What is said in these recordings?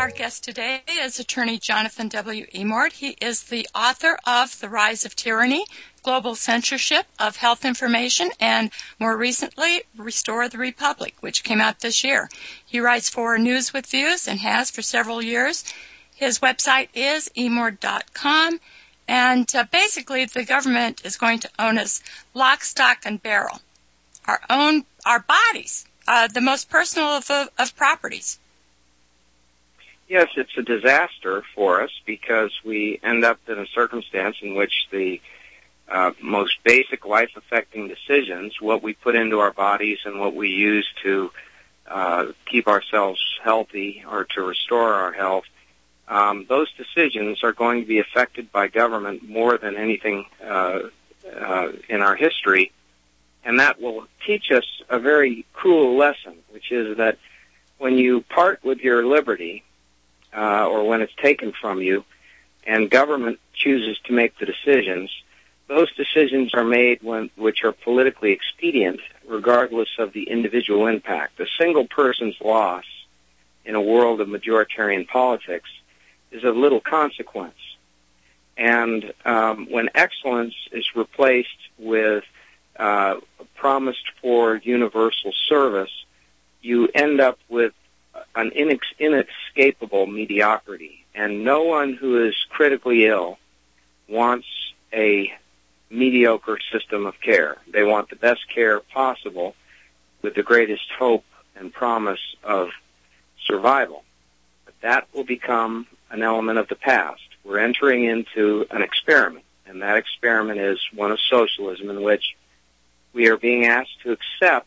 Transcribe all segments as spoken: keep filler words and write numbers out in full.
Our guest today is attorney Jonathan W. Emord. He is the author of The Rise of Tyranny, Global Censorship of Health Information, and more recently, Restore the Republic, which came out this year. He writes for News with Views and has for several years. His website is emord dot com, and uh, basically the government is going to own us lock, stock, and barrel. Our own, our bodies, uh, the most personal of, of, of properties. Yes, it's a disaster for us because we end up in a circumstance in which the uh, most basic life-affecting decisions, what we put into our bodies and what we use to uh, keep ourselves healthy or to restore our health, um, those decisions are going to be affected by government more than anything uh, uh, in our history. And that will teach us a very cruel lesson, which is that when you part with your liberty, Uh, or when it's taken from you, and government chooses to make the decisions, those decisions are made when, which are politically expedient, regardless of the individual impact. A single person's loss in a world of majoritarian politics is of little consequence. And um, when excellence is replaced with uh, promised for universal service, you end up with an inex- inescapable mediocrity. And no one who is critically ill wants a mediocre system of care. They want the best care possible with the greatest hope and promise of survival. But that will become an element of the past. We're entering into an experiment, and that experiment is one of socialism in which we are being asked to accept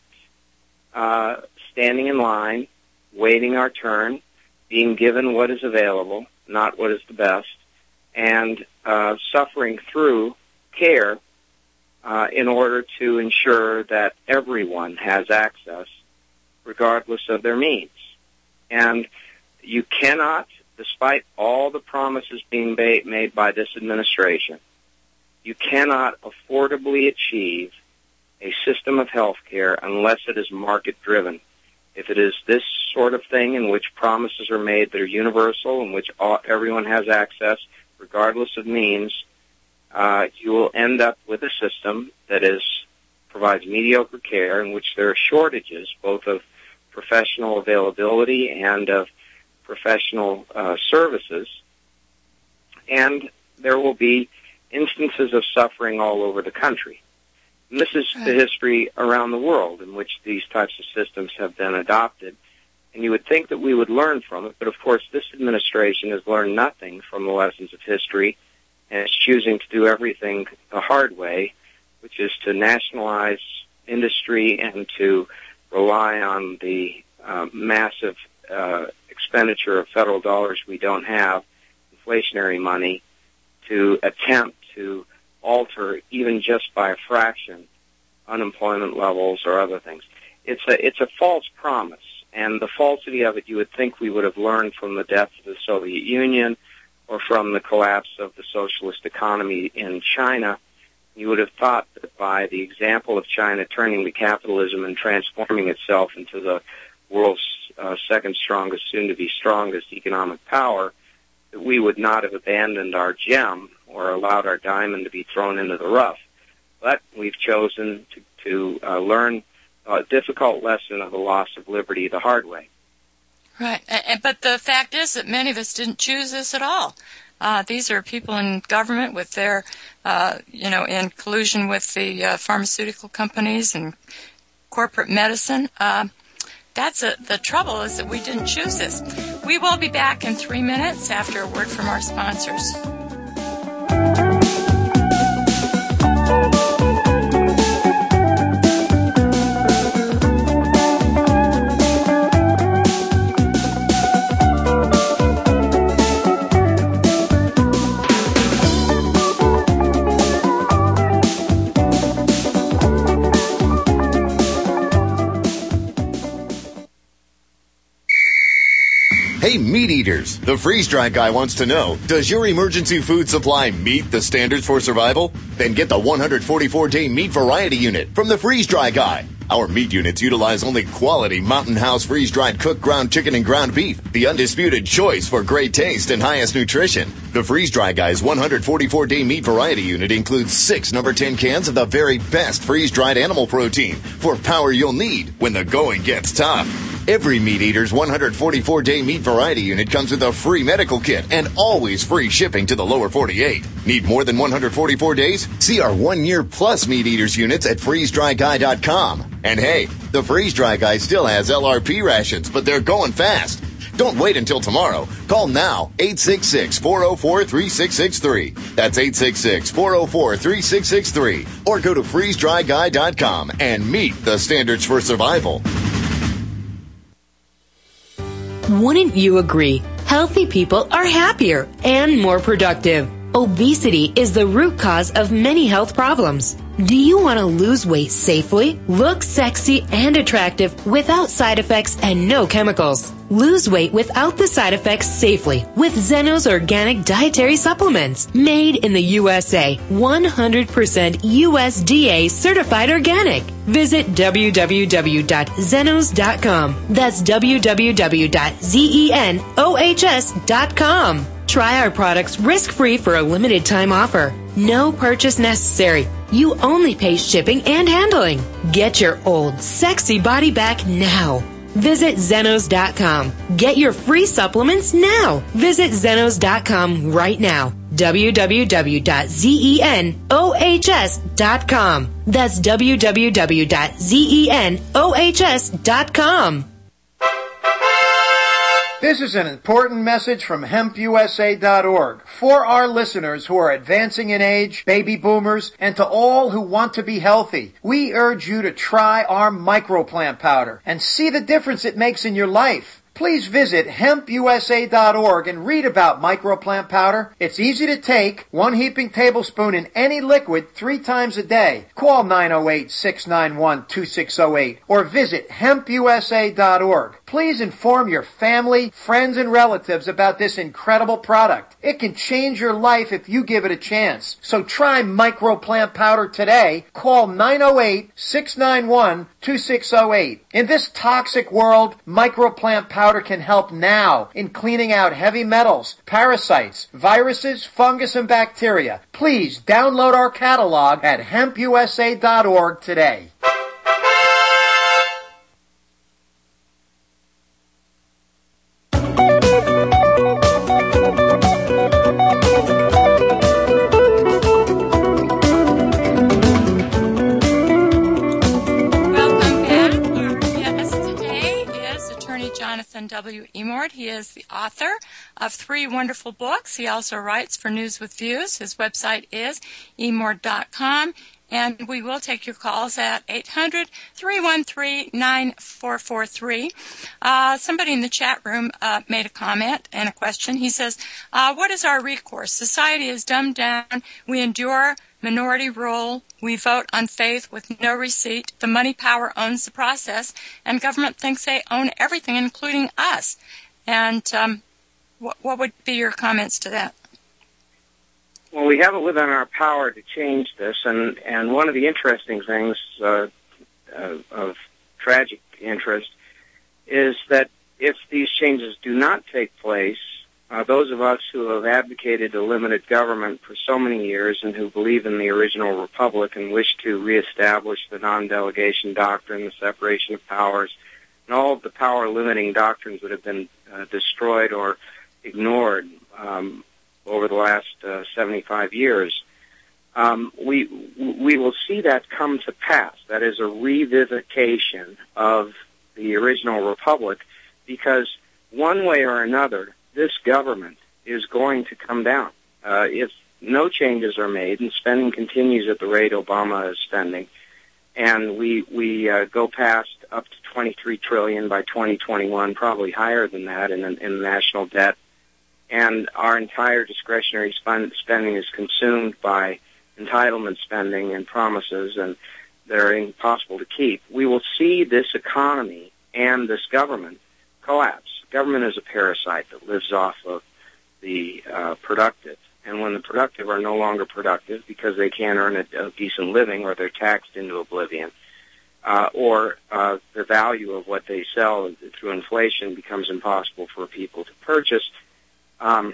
uh, standing in line, waiting our turn, being given what is available, not what is the best, and uh, suffering through care uh, in order to ensure that everyone has access, regardless of their means. And you cannot, despite all the promises being ba- made by this administration, you cannot affordably achieve a system of health care unless it is market-driven. If it is this sort of thing in which promises are made that are universal, in which all, everyone has access, regardless of means, uh, you will end up with a system that is provides mediocre care in which there are shortages, both of professional availability and of professional uh, services, and there will be instances of suffering all over the country. And this is the history around the world in which these types of systems have been adopted. And you would think that we would learn from it, but of course this administration has learned nothing from the lessons of history and is choosing to do everything the hard way, which is to nationalize industry and to rely on the uh, massive uh, expenditure of federal dollars we don't have, inflationary money, to attempt to alter, even just by a fraction, unemployment levels or other things. It's a it's a false promise, and the falsity of it you would think we would have learned from the death of the Soviet Union or from the collapse of the socialist economy in China. You would have thought that by the example of China turning to capitalism and transforming itself into the world's uh, second strongest, soon-to-be strongest economic power, that we would not have abandoned our gem or allowed our diamond to be thrown into the rough. But we've chosen to, to uh, learn a difficult lesson of the loss of liberty the hard way. Right. But the fact is that many of us didn't choose this at all. Uh, these are people in government with their, uh, you know, in collusion with the uh, pharmaceutical companies and corporate medicine. Uh, that's a, the trouble is that we didn't choose this. We will be back in three minutes after a word from our sponsors. Hey, meat eaters, the freeze-dry guy wants to know, does your emergency food supply meet the standards for survival? Then get the one hundred forty-four day meat variety unit from the freeze-dry guy. Our meat units utilize only quality Mountain House freeze-dried cooked ground chicken and ground beef, the undisputed choice for great taste and highest nutrition. The Freeze-Dry Guy's one hundred forty-four day meat variety unit includes six number ten cans of the very best freeze-dried animal protein for power you'll need when the going gets tough. Every Meat Eater's one hundred forty-four day meat variety unit comes with a free medical kit and always free shipping to the lower forty-eight. Need more than one hundred forty-four days? See our one-year plus Meat Eaters units at freeze dry guy dot com. And hey, the Freeze-Dry Guy still has L R P rations, but they're going fast. Don't wait until tomorrow. Call now, eight six six, four oh four, three six six three. That's eight six six, four oh four, three six six three. Or go to freeze dry guy dot com and meet the standards for survival. Wouldn't you agree? Healthy people are happier and more productive. Obesity is the root cause of many health problems. Do you want to lose weight safely, look sexy and attractive without side effects and no chemicals? Lose weight without the side effects safely with Zeno's organic dietary supplements. Made in the U S A, one hundred percent U S D A certified organic. Visit w w w dot zenos dot com. That's w w w dot zenos dot com. Try our products risk-free for a limited time offer. No purchase necessary. You only pay shipping and handling. Get your old, sexy body back now. Visit zenos dot com. Get your free supplements now. Visit zenos dot com right now. w w w dot zenos dot com. That's w w w dot zenos dot com. This is an important message from hemp u s a dot org for our listeners who are advancing in age, baby boomers, and to all who want to be healthy. We urge you to try our microplant powder and see the difference it makes in your life. Please visit hemp u s a dot org and read about microplant powder. It's easy to take, one heaping tablespoon in any liquid three times a day. Call nine oh eight, six nine one, two six oh eight or visit hemp u s a dot org. Please inform your family, friends, and relatives about this incredible product. It can change your life if you give it a chance. So try microplant powder today. Call nine oh eight, six nine one, two six oh eight. In this toxic world, microplant powder can help now in cleaning out heavy metals, parasites, viruses, fungus, and bacteria. Please download our catalog at hemp u s a dot org today. Jonathan W. Emord. He is the author of three wonderful books. He also writes for News with Views. His website is emord dot com. And we will take your calls at eight hundred, three one three, nine four four three. Uh, somebody in the chat room uh, made a comment and a question. He says, uh, what is our recourse? Society is dumbed down. We endure minority rule. We vote on faith with no receipt. The money power owns the process, and government thinks they own everything, including us. And um, what, what would be your comments to that? Well, we have it within our power to change this, and, and one of the interesting things uh, uh, of tragic interest is that if these changes do not take place, uh, those of us who have advocated a limited government for so many years and who believe in the original republic and wish to reestablish the non-delegation doctrine, the separation of powers, and all of the power-limiting doctrines that have been uh, destroyed or ignored um, over the last uh, seventy-five years, um, we we will see that come to pass. That is a revivification of the original republic, because one way or another, this government is going to come down. Uh, if no changes are made and spending continues at the rate Obama is spending, and we we uh, go past up to twenty-three trillion dollars by twenty twenty-one, probably higher than that in, in national debt, and our entire discretionary spending is consumed by entitlement spending and promises, and they're impossible to keep, we will see this economy and this government collapse. Government is a parasite that lives off of the uh, productive. And when the productive are no longer productive because they can't earn a, a decent living or they're taxed into oblivion, uh, or uh, the value of what they sell through inflation becomes impossible for people to purchase, um,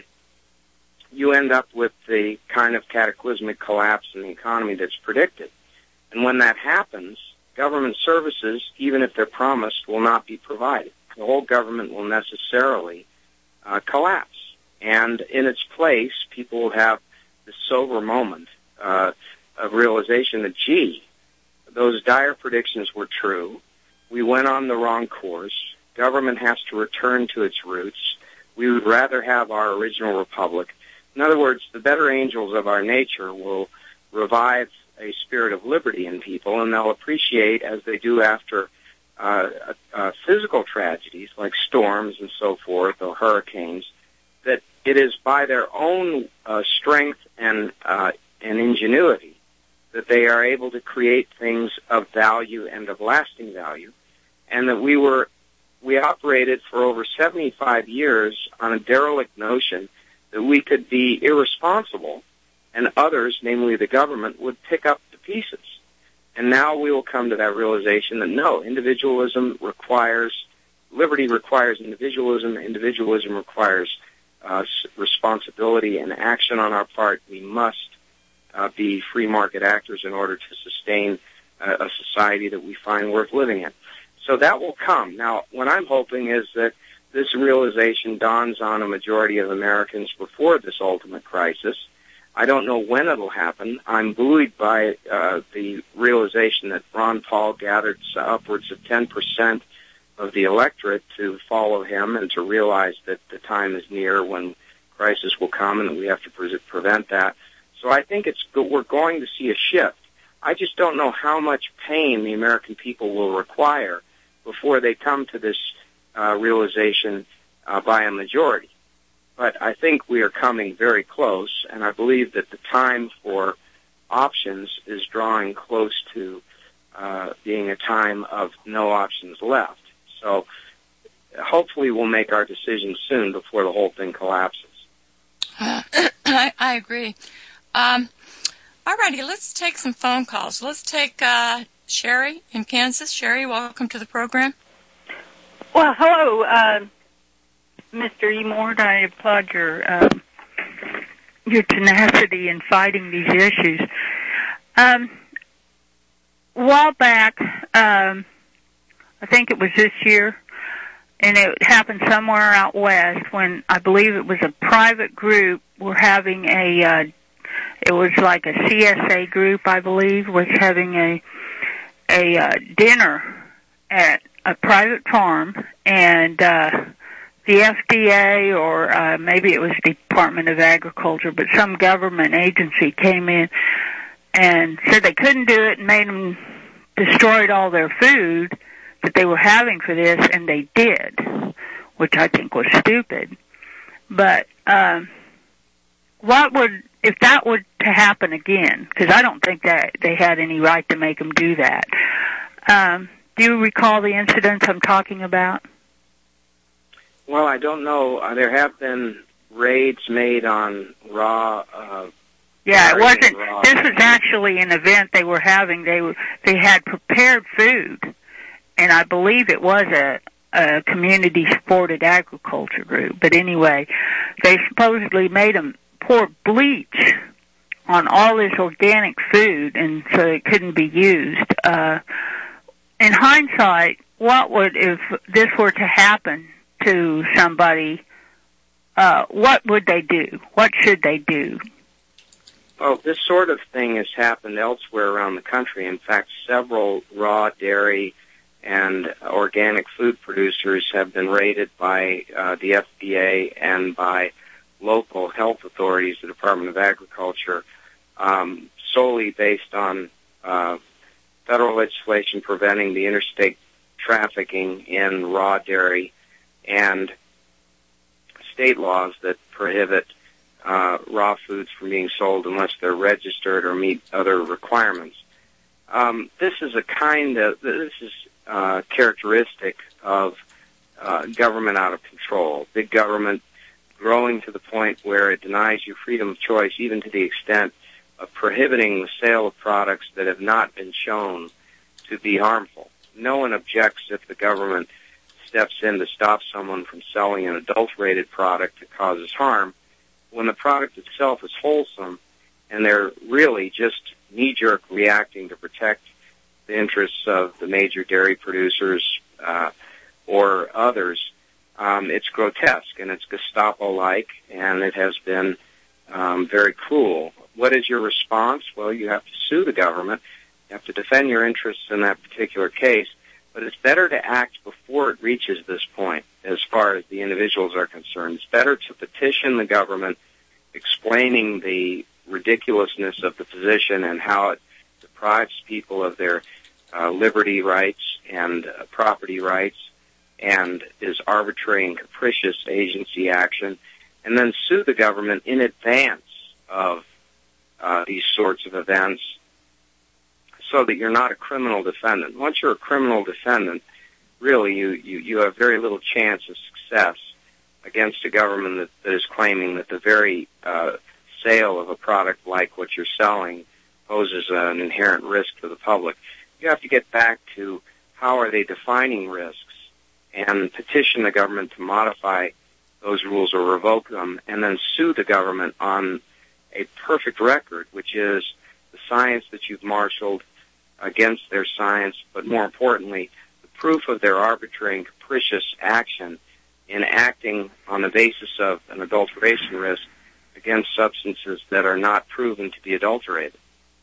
you end up with the kind of cataclysmic collapse in the economy that's predicted. And when that happens, government services, even if they're promised, will not be provided. The whole government will necessarily uh, collapse. And in its place, people will have this sober moment uh, of realization that, gee, those dire predictions were true. We went on the wrong course. Government has to return to its roots. We would rather have our original republic. In other words, the better angels of our nature will revive a spirit of liberty in people, and they'll appreciate, as they do after uh, uh, physical tragedies like storms and so forth, or hurricanes, that it is by their own uh, strength and uh, and ingenuity that they are able to create things of value and of lasting value, and that we were we operated for over seventy-five years on a derelict notion that we could be irresponsible, and others, namely the government, would pick up the pieces. And now we will come to that realization that no, individualism requires, liberty requires individualism, individualism requires uh, responsibility and action on our part. We must uh, be free market actors in order to sustain uh, a society that we find worth living in. So that will come. Now, what I'm hoping is that this realization dawns on a majority of Americans before this ultimate crisis. I don't know when it'll happen. I'm buoyed by uh, the realization that Ron Paul gathered upwards of ten percent of the electorate to follow him and to realize that the time is near when crisis will come and that we have to pre- prevent that. So I think it's we're going to see a shift. I just don't know how much pain the American people will require before they come to this uh, realization uh, by a majority. But I think we are coming very close, and I believe that the time for options is drawing close to uh, being a time of no options left. So hopefully we'll make our decision soon before the whole thing collapses. Uh, I, I agree. Um, all righty, let's take some phone calls. Let's take uh, Sherry in Kansas. Sherry, welcome to the program. Well, hello, uh, Mister E. Mort. I applaud your uh, your tenacity in fighting these issues. Um, a while back, um, I think it was this year, and it happened somewhere out west when I believe it was a private group were having a, uh, it was like a C S A group, I believe, was having a a uh, dinner at a private farm, and uh, the F D A or uh, maybe it was the Department of Agriculture, but some government agency came in and said they couldn't do it and made them destroyed all their food that they were having for this, and they did, which I think was stupid. But um, what would, if that were to happen again, because I don't think that they had any right to make them do that, um, do you recall the incidents I'm talking about? Well, I don't know. Uh, there have been raids made on raw. Uh, yeah, it wasn't. Raw. This was actually an event they were having. They were, they had prepared food, and I believe it was a, a community-supported agriculture group. But anyway, they supposedly made them pour bleach on all this organic food, and so it couldn't be used. Uh, in hindsight, what would, if this were to happen to somebody, uh, what would they do? What should they do? Oh, this sort of thing has happened elsewhere around the country. In fact, several raw dairy and organic food producers have been raided by uh, the F D A and by local health authorities, the Department of Agriculture, um, solely based on uh, federal legislation preventing the interstate trafficking in raw dairy and state laws that prohibit uh, raw foods from being sold unless they're registered or meet other requirements. Um, this is a kind of, this is uh, characteristic of uh, government out of control. Big government growing to the point where it denies you freedom of choice, even to the extent of prohibiting the sale of products that have not been shown to be harmful. No one objects if the government steps in to stop someone from selling an adulterated product that causes harm when the product itself is wholesome and they're really just knee-jerk reacting to protect the interests of the major dairy producers uh, or others. Um, it's grotesque and it's Gestapo-like, and it has been um, very cruel. What is your response? Well, you have to sue the government. You have to defend your interests in that particular case. But it's better to act before it reaches this point as far as the individuals are concerned. It's better to petition the government explaining the ridiculousness of the position and how it deprives people of their uh, liberty rights and uh, property rights and is arbitrary and capricious agency action, and then sue the government in advance of uh, these sorts of events so that you're not a criminal defendant. Once you're a criminal defendant, really you, you, you have very little chance of success against a government that, that is claiming that the very uh, sale of a product like what you're selling poses an inherent risk to the public. You have to get back to how are they defining risks and petition the government to modify those rules or revoke them, and then sue the government on a perfect record, which is the science that you've marshaled against their science, but more importantly, the proof of their arbitrary and capricious action in acting on the basis of an adulteration risk against substances that are not proven to be adulterated.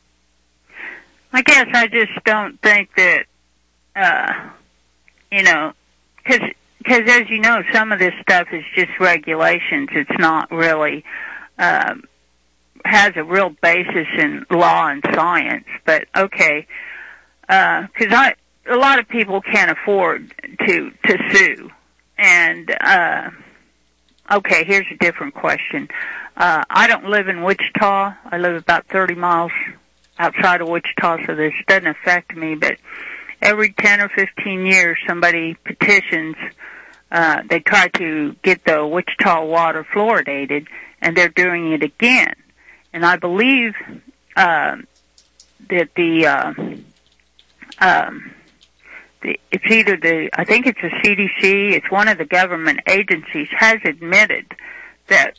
I guess I just don't think that, uh, you know, because because as you know, some of this stuff is just regulations. It's not really um, has a real basis in law and science. But okay, because uh, I a lot of people can't afford to to sue, and uh, okay, here's a different question. Uh, I don't live in Wichita. I live about thirty miles outside of Wichita, so this doesn't affect me, but every ten or fifteen years somebody petitions, uh, they try to get the Wichita water fluoridated, and they're doing it again. And I believe uh, that the, uh, um, the, it's either the, I think it's the C D C, it's one of the government agencies, has admitted that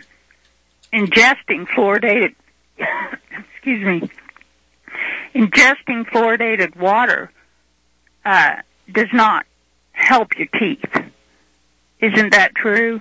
ingesting fluoridated, excuse me, ingesting fluoridated water uh, does not help your teeth. Isn't that true?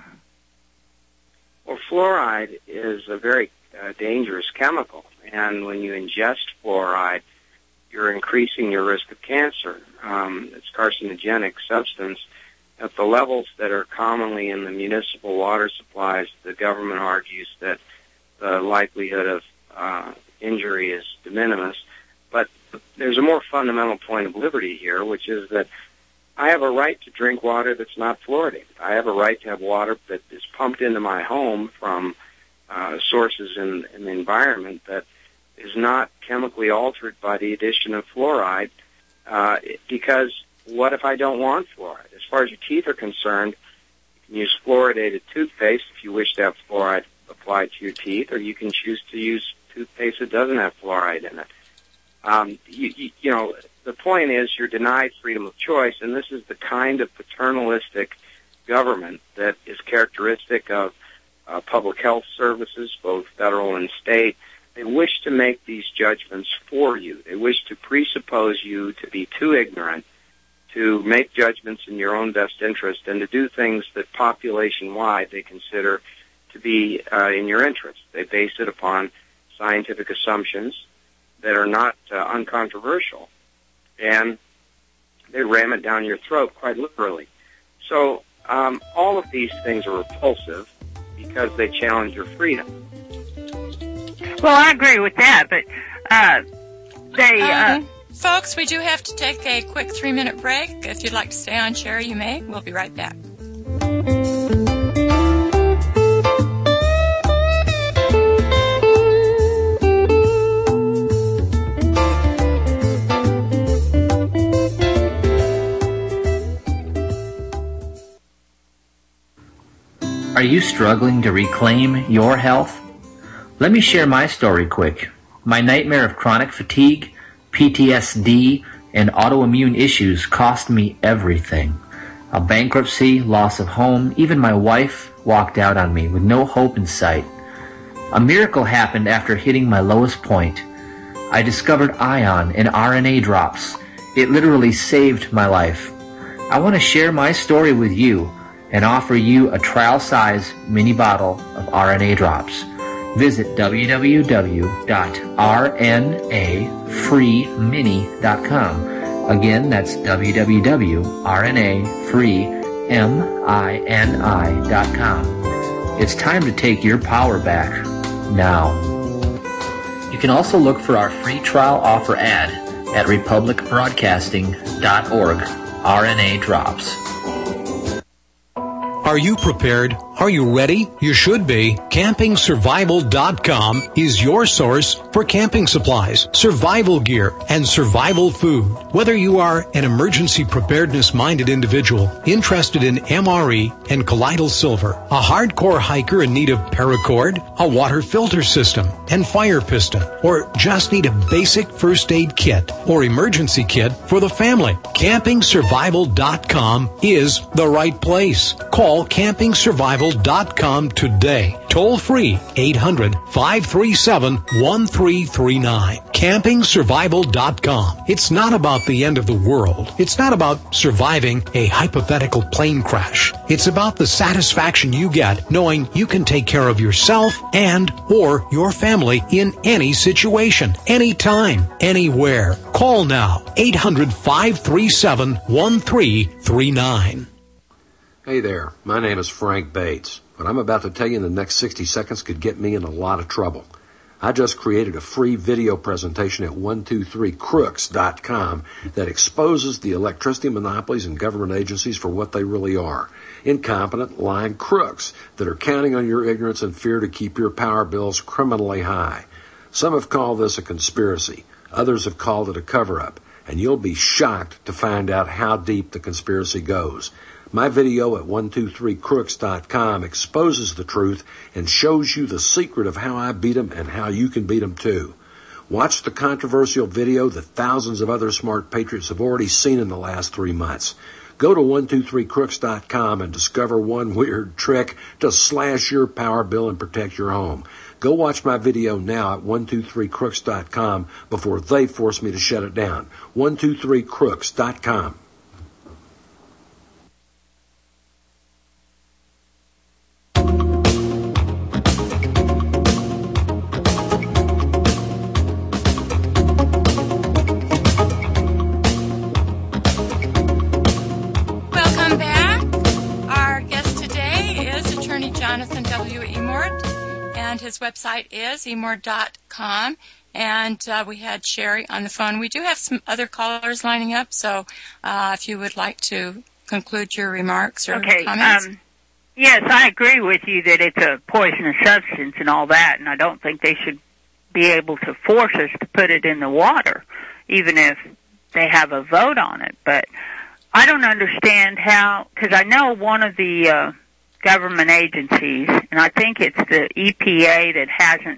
Well, fluoride is a very uh, dangerous chemical, and when you ingest fluoride, you're increasing your risk of cancer. Um, it's a carcinogenic substance. At the levels that are commonly in the municipal water supplies, the government argues that the likelihood of uh, injury is de minimis. But there's a more fundamental point of liberty here, which is that I have a right to drink water that's not fluoridated. I have a right to have water that is pumped into my home from uh, sources in, in the environment that is not chemically altered by the addition of fluoride, uh, because what if I don't want fluoride? As far as your teeth are concerned, you can use fluoridated toothpaste if you wish to have fluoride applied to your teeth, or you can choose to use toothpaste that doesn't have fluoride in it. Um, you, you, you know, the point is you're denied freedom of choice, and this is the kind of paternalistic government that is characteristic of uh, public health services, both federal and state. They wish to make these judgments for you. They wish to presuppose you to be too ignorant to make judgments in your own best interest and to do things that population-wide they consider to be uh, in your interest. They base it upon scientific assumptions that are not uh, uncontroversial, and they ram it down your throat quite literally. So um, all of these things are repulsive because they challenge your freedom. Well, I agree with that, but uh, they... Uh, um, folks, we do have to take a quick three-minute break. If you'd like to stay on, Sherry, you may. We'll be right back. Are you struggling to reclaim your health? Let me share my story quick. My nightmare of chronic fatigue, P T S D, and autoimmune issues cost me everything. A bankruptcy, loss of home, even my wife walked out on me with no hope in sight. A miracle happened after hitting my lowest point. I discovered Ion and R N A drops. It literally saved my life. I want to share my story with you and offer you a trial-size mini bottle of R N A drops. Visit w w w dot r n a free mini dot com. Again, that's w w w dot r n a free mini dot com. It's time to take your power back now. You can also look for our free trial offer ad at republic broadcasting dot org. R N A drops. Are you prepared? Are you ready? You should be. camping survival dot com is your source for camping supplies, survival gear, and survival food. Whether you are an emergency preparedness-minded individual interested in M R E and colloidal silver, a hardcore hiker in need of paracord, a water filter system, and fire piston, or just need a basic first aid kit or emergency kit for the family, camping survival dot com is the right place. Call camping survival dot com today. Toll free eight hundred, five three seven, one three three nine. camping survival dot com. It's not about the end of the world. It's not about surviving a hypothetical plane crash. It's about the satisfaction you get knowing you can take care of yourself and or your family in any situation, anytime, anywhere. Call now, eight hundred, five three seven, one three three nine. Hey there, my name is Frank Bates. What I'm about to tell you in the next sixty seconds could get me in a lot of trouble. I just created a free video presentation at one two three crooks dot com that exposes the electricity monopolies and government agencies for what they really are. Incompetent, lying crooks that are counting on your ignorance and fear to keep your power bills criminally high. Some have called this a conspiracy. Others have called it a cover-up. And you'll be shocked to find out how deep the conspiracy goes. My video at one two three crooks dot com exposes the truth and shows you the secret of how I beat them and how you can beat them too. Watch the controversial video that thousands of other smart patriots have already seen in the last three months. Go to one two three crooks dot com and discover one weird trick to slash your power bill and protect your home. Go watch my video now at one two three crooks dot com before they force me to shut it down. one two three crooks dot com. His website is e mord dot com, and uh, we had Sherry on the phone. We do have some other callers lining up, so uh, if you would like to conclude your remarks or okay, comments. Um, yes, I agree with you that it's a poisonous substance and all that, and I don't think they should be able to force us to put it in the water, even if they have a vote on it. But I don't understand how, because I know one of the uh, government agencies, and I think it's the E P A that hasn't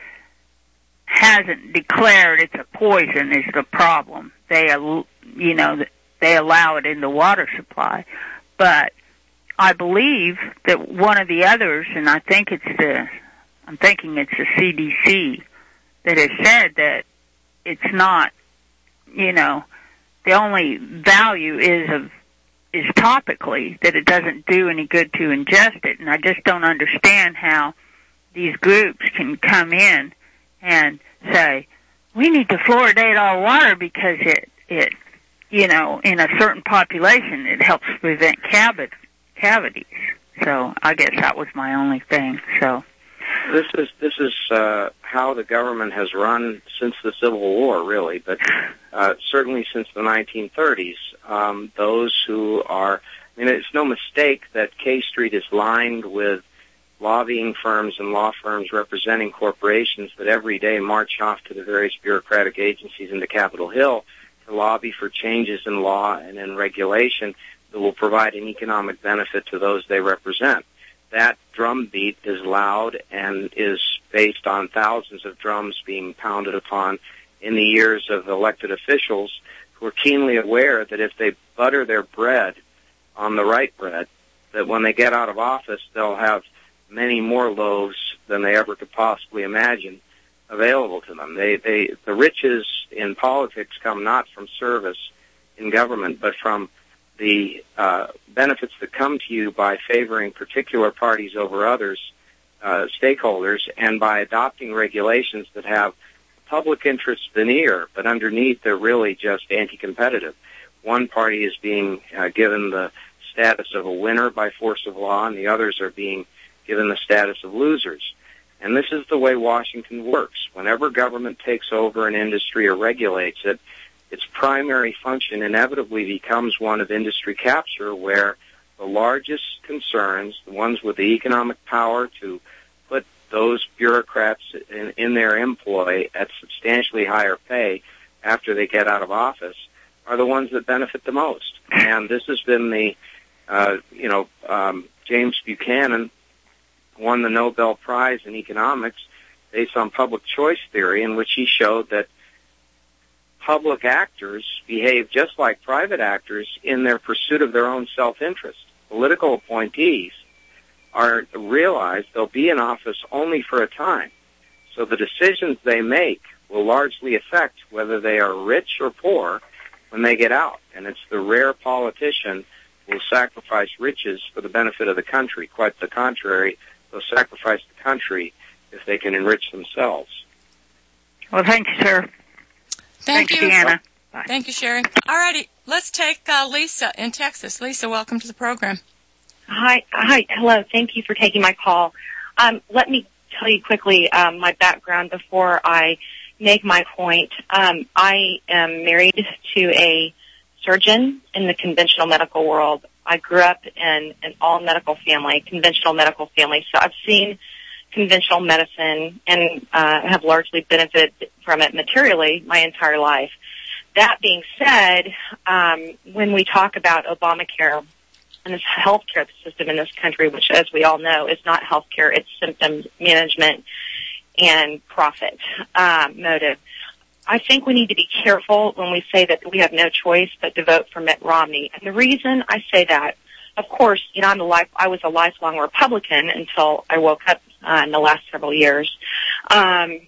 hasn't declared it's a poison is the problem. They, you know, they allow it in the water supply, but I believe that one of the others, and I think it's the, I'm thinking it's the C D C that has said that it's not, you know, the only value is of is topically, that it doesn't do any good to ingest it. And I just don't understand how these groups can come in and say, we need to fluoridate our water because it, it, you know, in a certain population, it helps prevent cavi- cavities. So I guess that was my only thing. So this is this is uh, how the government has run since the Civil War, really, but uh, certainly since the nineteen thirties. Um, those who are, I mean, it's no mistake that K Street is lined with lobbying firms and law firms representing corporations that every day march off to the various bureaucratic agencies into Capitol Hill to lobby for changes in law and in regulation that will provide an economic benefit to those they represent. That drumbeat is loud and is based on thousands of drums being pounded upon in the ears of elected officials who are keenly aware that if they butter their bread on the right bread, that when they get out of office, they'll have many more loaves than they ever could possibly imagine available to them. They, they, the riches in politics come not from service in government, but from the uh, benefits that come to you by favoring particular parties over others, uh, stakeholders, and by adopting regulations that have public interest veneer, but underneath they're really just anti-competitive. One party is being uh, given the status of a winner by force of law, and the others are being given the status of losers. And this is the way Washington works. Whenever government takes over an industry or regulates it, its primary function inevitably becomes one of industry capture, where the largest concerns, the ones with the economic power to put those bureaucrats in, in their employ at substantially higher pay after they get out of office, are the ones that benefit the most. And this has been the, uh, you know, um, James Buchanan won the Nobel Prize in economics based on public choice theory, in which he showed that public actors behave just like private actors in their pursuit of their own self-interest. Political appointees are realize they'll be in office only for a time, so the decisions they make will largely affect whether they are rich or poor when they get out. And it's the rare politician who will sacrifice riches for the benefit of the country. Quite the contrary, they'll sacrifice the country if they can enrich themselves. Well, thank you, sir. Thank Thanks, you. Deanna. Bye. Thank you, Sherry. All righty, let's take uh, Lisa in Texas. Lisa, welcome to the program. Hi, hi, hello. Thank you for taking my call. Um, let me tell you quickly um, my background before I make my point. Um, I am married to a surgeon in the conventional medical world. I grew up in an all-medical family, conventional medical family, so I've seen conventional medicine and uh, have largely benefited from it materially my entire life. That being said, um, when we talk about Obamacare and this healthcare system in this country, which, as we all know, is not healthcare, it's symptom management and profit um, motive, I think we need to be careful when we say that we have no choice but to vote for Mitt Romney. And the reason I say that, of course, you know, I'm a life, I was a lifelong Republican until I woke up uh, in the last several years. Um,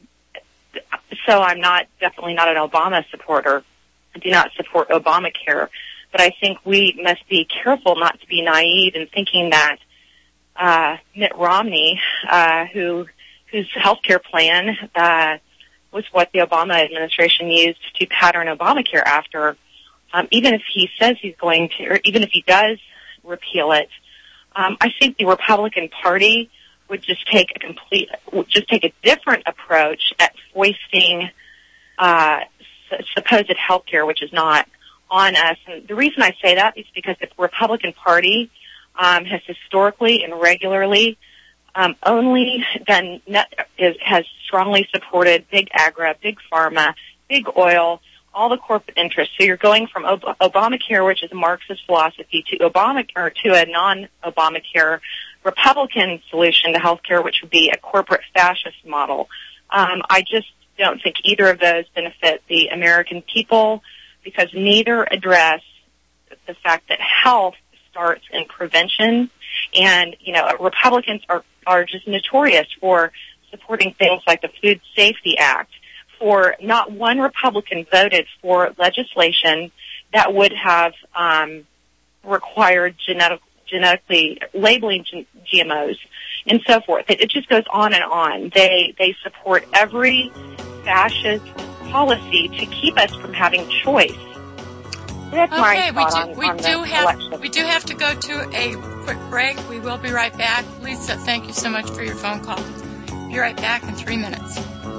so I'm not, definitely not an Obama supporter. I do not support Obamacare. But I think we must be careful not to be naive in thinking that uh, Mitt Romney, uh, who whose health care plan uh, was what the Obama administration used to pattern Obamacare after, um, even if he says he's going to, or even if he does repeal it, um, I think the Republican Party would just take a complete, would just take a different approach at foisting uh, supposed health care, which is not on us. And the reason I say that is because the Republican Party um, has historically and regularly um, only done is, has strongly supported big agri, big pharma, big oil, all the corporate interests. So you're going from Ob- Obamacare, which is a Marxist philosophy, to Obamacare, to a non-Obamacare Republican solution to healthcare, which would be a corporate fascist model. Um, I just don't think either of those benefit the American people, because neither address the fact that health starts in prevention. And, you know, Republicans are, are just notorious for supporting things like the Food Safety Act. For not one Republican voted for legislation that would have um, required genetic, genetically labeling G M Os and so forth. It, it just goes on and on. They they support every fascist policy to keep us from having choice. That's okay, my we do, on, we on do have election. we do have to go to a quick break. We will be right back. Lisa, thank you so much for your phone call. Be right back in three minutes.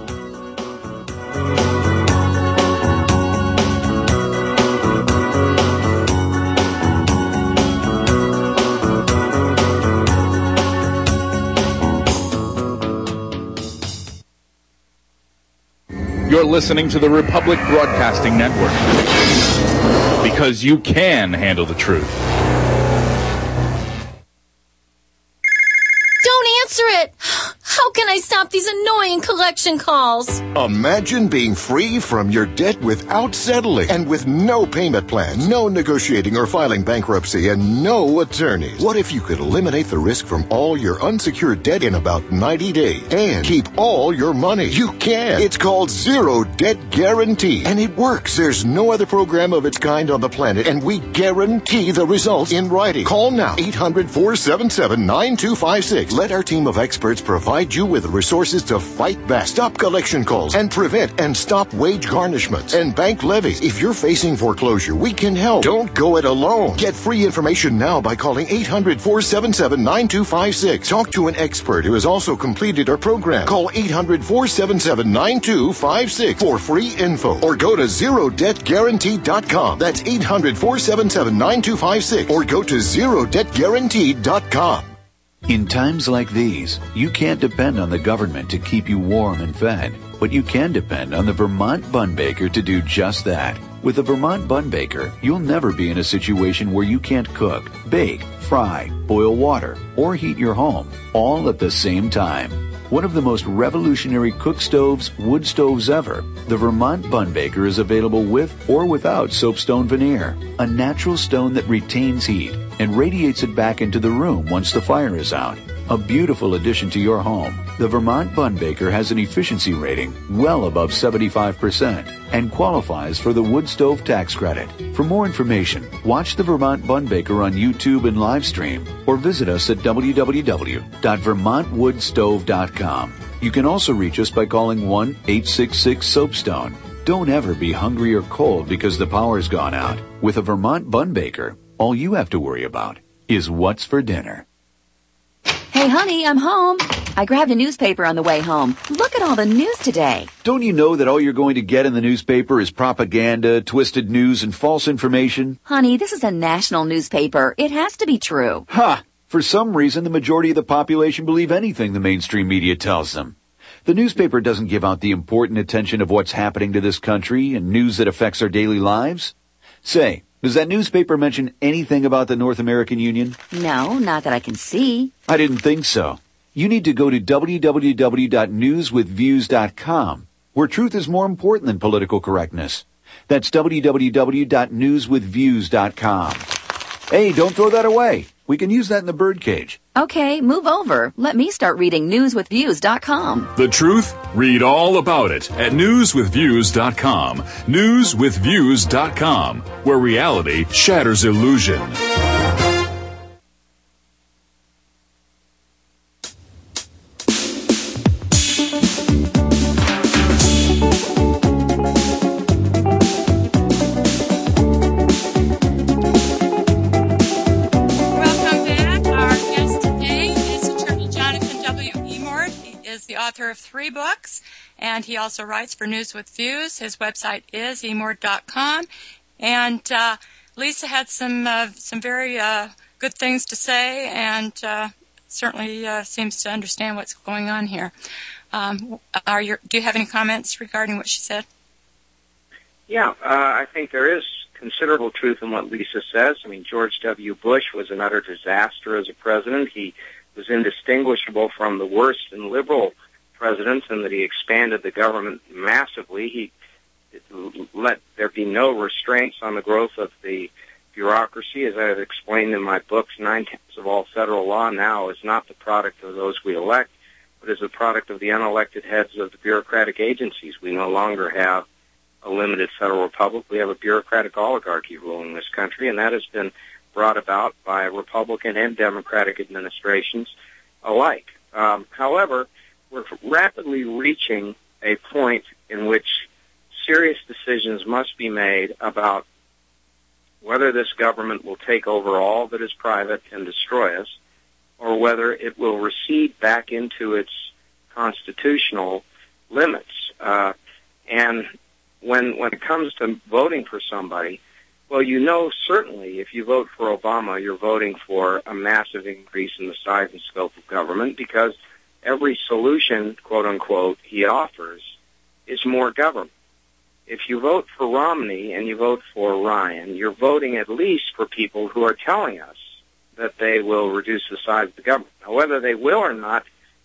You're listening to the Republic Broadcasting Network, because you can handle the truth. Don't answer it! How can I stop these annoying collection calls? Imagine being free from your debt without settling and with no payment plan, no negotiating or filing bankruptcy, and no attorneys. What if you could eliminate the risk from all your unsecured debt in about ninety days and keep all your money? You can. It's called Zero Debt Guarantee, and it works. There's no other program of its kind on the planet, and we guarantee the results in writing. Call now, eight hundred, four seven seven, nine two five six. Let our team of experts provide you with the resources to fight back, stop collection calls, and prevent and stop wage garnishments and bank levies. If you're facing foreclosure, we can help. Don't go it alone. Get free information now by calling eight hundred, four seven seven, nine two five six. Talk to an expert who has also completed our program. Call eight hundred, four seven seven, nine two five six for free info, or go to zero debt guarantee dot com. That's eight hundred, four seven seven, nine two five six, or go to zero debt guarantee dot com. In times like these, you can't depend on the government to keep you warm and fed, but you can depend on the Vermont Bun Baker to do just that. With the Vermont Bun Baker, you'll never be in a situation where you can't cook, bake, fry, boil water, or heat your home, all at the same time. One of the most revolutionary cook stoves, wood stoves ever, the Vermont Bun Baker is available with or without soapstone veneer, a natural stone that retains heat and radiates it back into the room once the fire is out. A beautiful addition to your home, the Vermont Bun Baker has an efficiency rating well above seventy-five percent and qualifies for the wood stove tax credit. For more information, watch the Vermont Bun Baker on YouTube and live stream, or visit us at w w w dot vermont wood stove dot com. You can also reach us by calling one eight six six soapstone. Don't ever be hungry or cold because the power's gone out. With a Vermont Bun Baker, all you have to worry about is what's for dinner. Hey, honey, I'm home. I grabbed a newspaper on the way home. Look at all the news today. Don't you know that all you're going to get in the newspaper is propaganda, twisted news, and false information? Honey, this is a national newspaper. It has to be true. Ha! For some reason, the majority of the population believe anything the mainstream media tells them. The newspaper doesn't give out the important attention of what's happening to this country and news that affects our daily lives. Say, does that newspaper mention anything about the North American Union? No, not that I can see. I didn't think so. You need to go to w w w dot news with views dot com, where truth is more important than political correctness. That's w w w dot news with views dot com. Hey, don't throw that away. We can use that in the birdcage. Okay, move over. Let me start reading news with views dot com. The truth? Read all about it at news with views dot com. news with views dot com, where reality shatters illusion. Author of three books, and he also writes for News with Views. His website is e mord dot com, and uh, Lisa had some uh, some very uh, good things to say, and uh, certainly uh, seems to understand what's going on here. Um, are your, do you have any comments regarding what she said? Yeah, uh, I think there is considerable truth in what Lisa says. I mean, George W. Bush was an utter disaster as a president. He was indistinguishable from the worst and liberal presidents in that he expanded the government massively. He let there be no restraints on the growth of the bureaucracy. As I have explained in my books, nine-tenths of all federal law now is not the product of those we elect, but is the product of the unelected heads of the bureaucratic agencies. We no longer have a limited federal republic. We have a bureaucratic oligarchy ruling this country, and that has been brought about by Republican and Democratic administrations alike. Um, however, we're rapidly reaching a point in which serious decisions must be made about whether this government will take over all that is private and destroy us, or whether it will recede back into its constitutional limits. Uh, and when when it comes to voting for somebody, well, you know certainly if you vote for Obama, you're voting for a massive increase in the size and scope of government, because every solution, quote unquote, he offers is more government. If you vote for Romney and you vote for Ryan, you're voting at least for people who are telling us that they will reduce the size of the government. Now, whether they will or not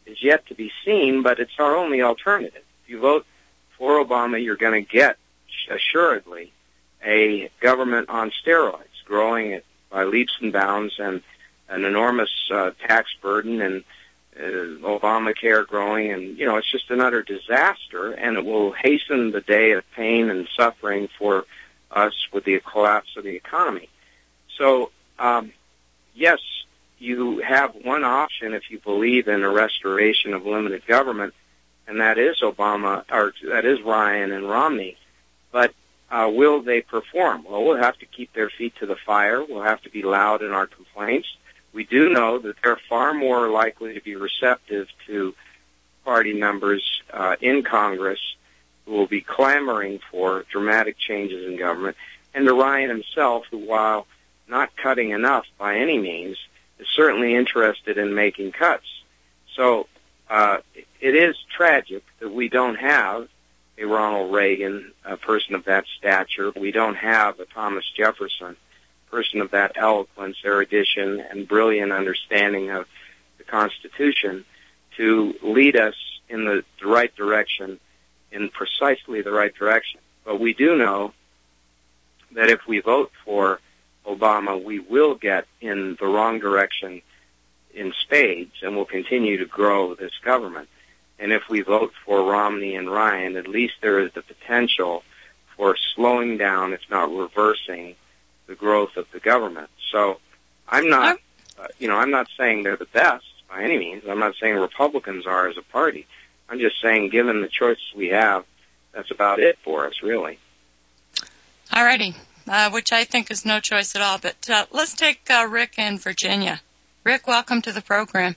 is yet to be seen, but it's our only alternative. If you vote for Obama, you're going to get, assuredly, a government on steroids, growing it by leaps and bounds, and an enormous uh, tax burden, and uh, Obamacare growing, and, you know, it's just another disaster, and it will hasten the day of pain and suffering for us with the collapse of the economy. So, um, yes, you have one option if you believe in a restoration of limited government, and that is Obama, or that is Ryan and Romney. But uh, will they perform? Well, we'll have to keep their feet to the fire. We'll have to be loud in our complaints. We do know that they're far more likely to be receptive to party members uh, in Congress who will be clamoring for dramatic changes in government, and to Ryan himself, who, while not cutting enough by any means, is certainly interested in making cuts. So uh, it is tragic that we don't have a Ronald Reagan, a person of that stature. We don't have a Thomas Jefferson, a person of that eloquence, erudition, and brilliant understanding of the Constitution to lead us in the, the right direction, in precisely the right direction. But we do know that if we vote for Obama, we will get in the wrong direction in spades, and will continue to grow this government. And if we vote for Romney and Ryan, at least there is the potential for slowing down, if not reversing, the growth of the government. So I'm not, uh, you know, I'm not saying they're the best by any means. I'm not saying Republicans are as a party. I'm just saying, given the choices we have, that's about it for us, really. All righty, uh, which I think is no choice at all. But uh, let's take uh, Rick in Virginia. Rick, welcome to the program.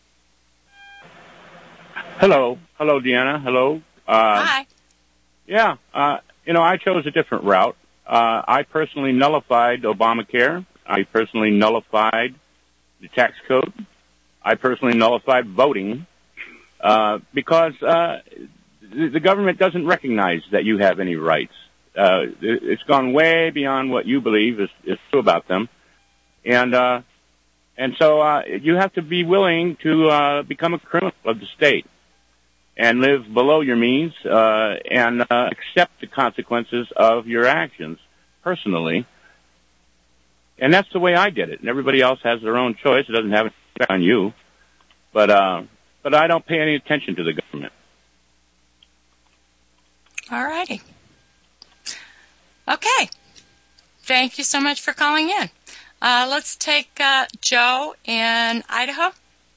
Hello. Hello, Deanna. Hello. Uh, Hi. Yeah, uh, you know, I chose a different route. Uh, I personally nullified Obamacare. I personally nullified the tax code. I personally nullified voting uh, because uh, the, the government doesn't recognize that you have any rights. Uh, it, it's gone way beyond what you believe is, is true about them. And uh, and so uh, you have to be willing to uh, become a criminal of the state and live below your means, uh, and uh, accept the consequences of your actions personally. And that's the way I did it. And everybody else has their own choice. It doesn't have an effect on you. But uh, but I don't pay any attention to the government. All righty. Okay. Thank you so much for calling in. Uh, let's take uh, Joe in Idaho.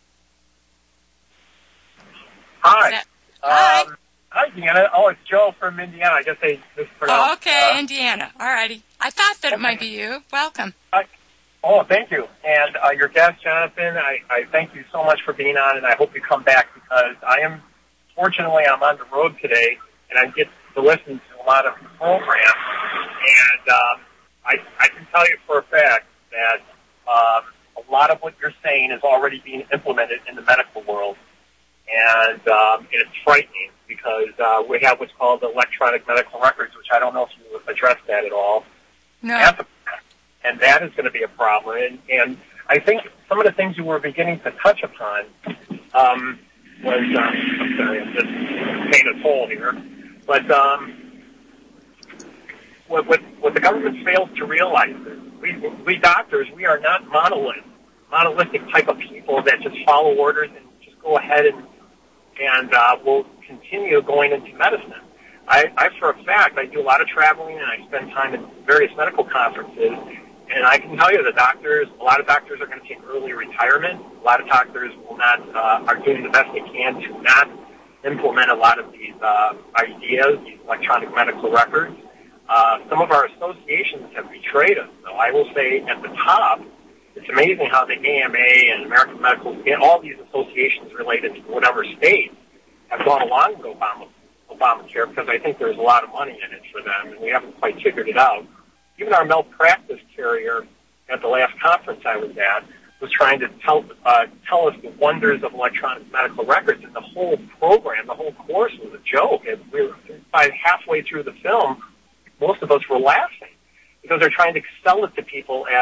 Hi. That, hi. Um, hi, Deanna. Oh, it's Joe from Indiana. I guess they mispronounced. Oh, okay, uh, Indiana. All righty. I thought that it might be you. Welcome. I, oh, thank you. And uh, your guest, Jonathan, I, I thank you so much for being on, and I hope you come back because I am, fortunately, I'm on the road today, and I get to listen to a lot of your programs. And um, I, I can tell you for a fact that um, a lot of what you're saying is already being implemented in the medical world. And um, it's frightening because uh, we have what's called electronic medical records, which I don't know if you addressed that at all. No. And that is going to be a problem. And, and I think some of the things you were beginning to touch upon um, was, uh, I'm sorry, I'm just paying a toll here. But um, what, what, what the government fails to realize is we, we doctors, we are not monolith, monolithic type of people that just follow orders and just go ahead and and uh, we'll continue going into medicine. I, I, for a fact, I do a lot of traveling and I spend time at various medical conferences, and I can tell you the doctors, a lot of doctors are going to take early retirement. A lot of doctors will not, uh, are doing the best they can to not implement a lot of these uh, ideas, these electronic medical records. Uh, some of our associations have betrayed us, though. I will say at the top, it's amazing how the A M A and American Medical, all these associations related to whatever state, have gone along with Obama, Obamacare because I think there's a lot of money in it for them, and we haven't quite figured it out. Even our malpractice carrier at the last conference I was at was trying to tell uh, tell us the wonders of electronic medical records, and the whole program, the whole course was a joke. And we were, by halfway through the film, most of us were laughing because they're trying to sell it to people as,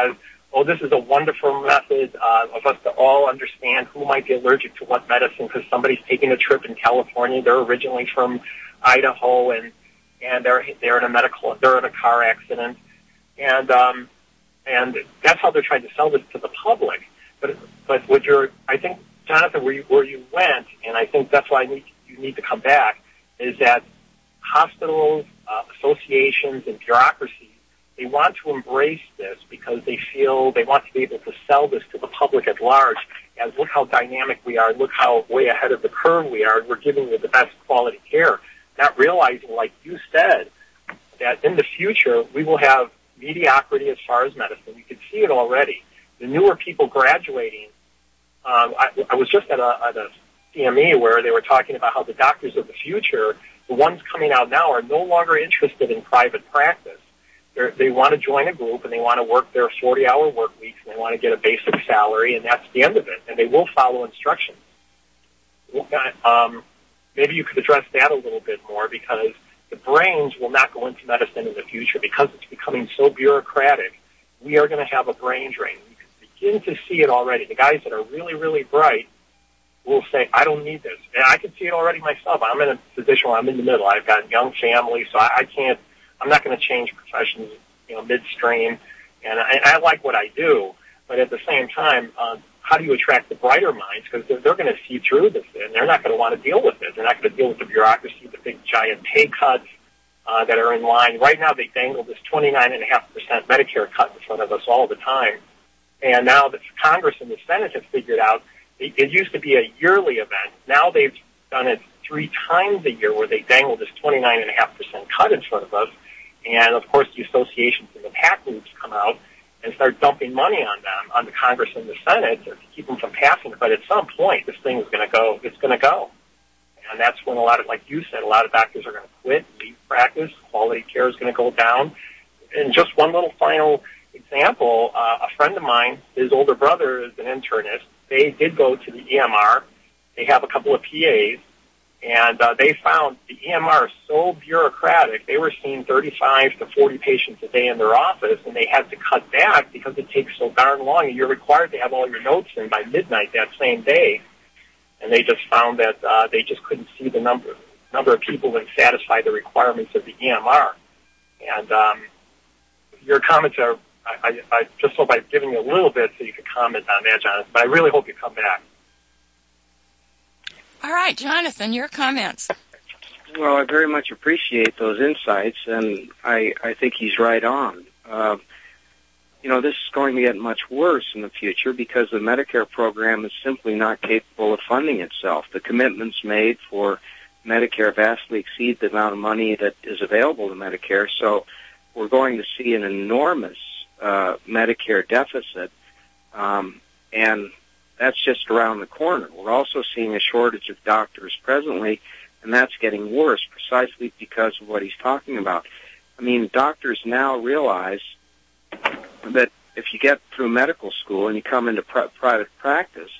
oh, this is a wonderful method uh, of us to all understand who might be allergic to what medicine because somebody's taking a trip in California. They're originally from Idaho, and and they're they're in a medical they're in a car accident, and um, and that's how they're trying to sell this to the public. But but what you're, I think, Jonathan, where you, where you went, and I think that's why I need, you need to come back, is that hospitals, uh, associations, and bureaucracies, they want to embrace this because they feel they want to be able to sell this to the public at large as look how dynamic we are, look how way ahead of the curve we are, we're giving you the best quality care, not realizing, like you said, that in the future we will have mediocrity as far as medicine. You can see it already. The newer people graduating, um, I, I was just at a, at a C M E where they were talking about how the doctors of the future, the ones coming out now, are no longer interested in private practice. They're, they want to join a group and they want to work their forty-hour work weeks and they want to get a basic salary, and that's the end of it. And they will follow instructions. Um, maybe you could address that a little bit more, because the brains will not go into medicine in the future because it's becoming so bureaucratic. We are going to have a brain drain. You can begin to see it already. The guys that are really, really bright will say, I don't need this. And I can see it already myself. I'm in a position where I'm in the middle. I've got a young family, so I, I can't, I'm not going to change professions, you know, midstream. And I, I like what I do, but at the same time, um, how do you attract the brighter minds? Because they're, they're going to see through this, and they're not going to want to deal with it. They're not going to deal with the bureaucracy, the big giant pay cuts uh, that are in line. Right now, they dangle this twenty-nine point five percent Medicare cut in front of us all the time. And now that Congress and the Senate have figured out, it, it used to be a yearly event. Now they've done it three times a year where they dangle this twenty-nine point five percent cut in front of us. And, of course, the associations and the PAC groups come out and start dumping money on them, on the Congress and the Senate, to keep them from passing it. But at some point, this thing is going to go. It's going to go. And that's when a lot of, like you said, a lot of doctors are going to quit, leave practice, quality care is going to go down. And just one little final example, uh, a friend of mine, his older brother is an internist. They did go to the E M R. They have a couple of P As. And uh, they found the E M R is so bureaucratic, they were seeing thirty-five to forty patients a day in their office, and they had to cut back because it takes so darn long. And you're required to have all your notes in by midnight that same day. And they just found that uh, they just couldn't see the number number of people that satisfy the requirements of the E M R. And um, your comments are, I, I, I just hope I've given you a little bit so you can comment on that, Jonathan. But I really hope you come back. All right, Jonathan, your comments. Well, I very much appreciate those insights, and I, I think he's right on. Uh, you know, this is going to get much worse in the future because the Medicare program is simply not capable of funding itself. The commitments made for Medicare vastly exceed the amount of money that is available to Medicare, so we're going to see an enormous uh, Medicare deficit, um, and that's just around the corner. We're also seeing a shortage of doctors presently, and that's getting worse precisely because of what he's talking about. I mean, doctors now realize that if you get through medical school and you come into pr- private practice,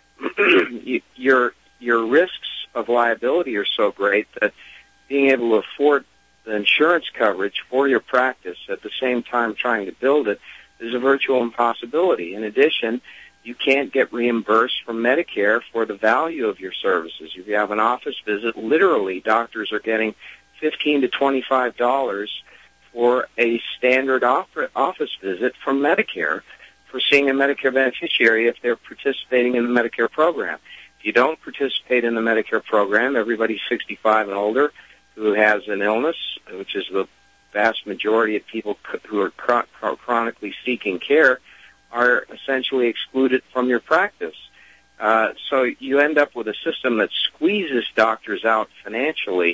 you, your your risks of liability are so great that being able to afford the insurance coverage for your practice at the same time trying to build it is a virtual impossibility. In addition, you can't get reimbursed from Medicare for the value of your services. If you have an office visit, literally doctors are getting fifteen to twenty-five dollars for a standard office visit from Medicare for seeing a Medicare beneficiary if they're participating in the Medicare program. If you don't participate in the Medicare program, everybody sixty-five and older who has an illness, which is the vast majority of people who are chronically seeking care, are essentially excluded from your practice. Uh, so you end up with a system that squeezes doctors out financially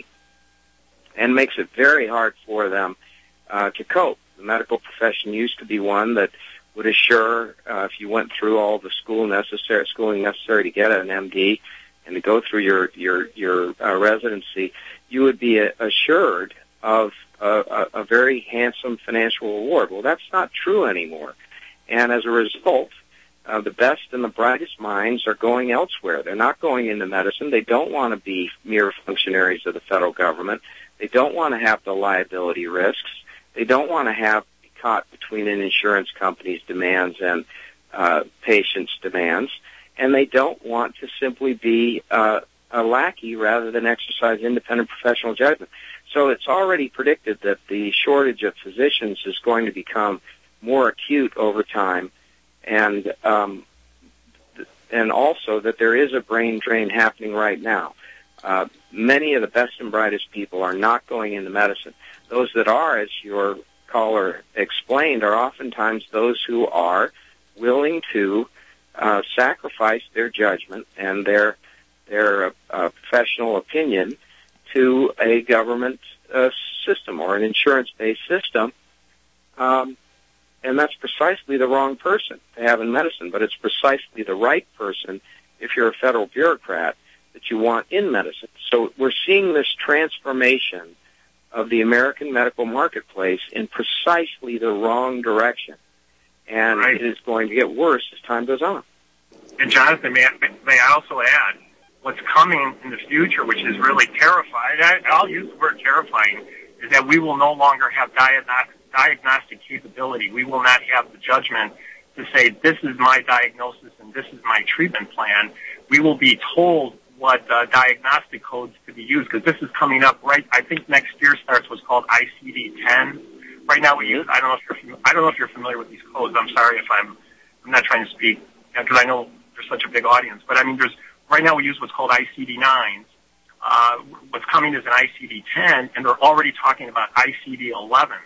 and makes it very hard for them uh, to cope. The medical profession used to be one that would assure, uh, if you went through all the school necessary, schooling necessary to get an M D and to go through your your your uh, residency, you would be uh, assured of a, a, a very handsome financial reward. Well, that's not true anymore. And as a result, uh, the best and the brightest minds are going elsewhere. They're not going into medicine. They don't want to be mere functionaries of the federal government. They don't want to have the liability risks. They don't want to have caught between an insurance company's demands and uh, patients' demands, and they don't want to simply be uh, a lackey rather than exercise independent professional judgment. So it's already predicted that the shortage of physicians is going to become more acute over time, and um, th- and also that there is a brain drain happening right now. Uh, many of the best and brightest people are not going into medicine. Those that are, as your caller explained, are oftentimes those who are willing to uh, sacrifice their judgment and their their uh, professional opinion to a government uh, system or an insurance-based system, um, and that's precisely the wrong person to have in medicine, but it's precisely the right person if you're a federal bureaucrat that you want in medicine. So we're seeing this transformation of the American medical marketplace in precisely the wrong direction, and right. It is going to get worse as time goes on. And Jonathan, may I, may I also add, what's coming in the future, which is really terrifying, I, I'll use the word terrifying, is that we will no longer have diagnostic, diagnostic capability. We will not have the judgment to say, this is my diagnosis and this is my treatment plan. We will be told what uh, diagnostic codes to be used, because this is coming up right, I think next year starts what's called I C D ten. Right now we use, I don't know if you're, I don't know if you're familiar with these codes. I'm sorry if I'm, I'm not trying to speak, because I know there's such a big audience, but I mean, there's, right now we use what's called I C D nines. Uh, what's coming is an I C D ten, and they're already talking about I C D eleven.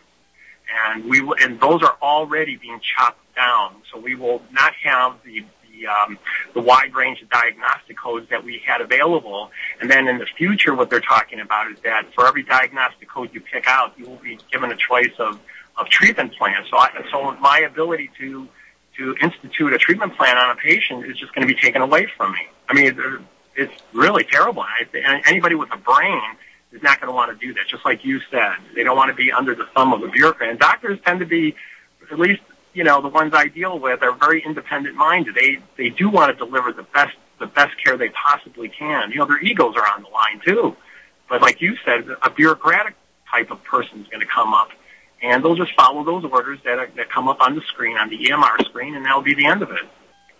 And we will, and those are already being chopped down. So we will not have the the, um, the wide range of diagnostic codes that we had available. And then in the future, what they're talking about is that for every diagnostic code you pick out, you will be given a choice of, of treatment plans. So, I, so my ability to to institute a treatment plan on a patient is just going to be taken away from me. I mean, it's really terrible. And anybody with a brain is not going to want to do that. Just like you said, they don't want to be under the thumb of a bureaucrat. And doctors tend to be, at least, you know, the ones I deal with are very independent-minded. They they do want to deliver the best the best care they possibly can. You know, their egos are on the line too. But like you said, a bureaucratic type of person is going to come up, and they'll just follow those orders that are, that come up on the screen, on the E M R screen, and that'll be the end of it.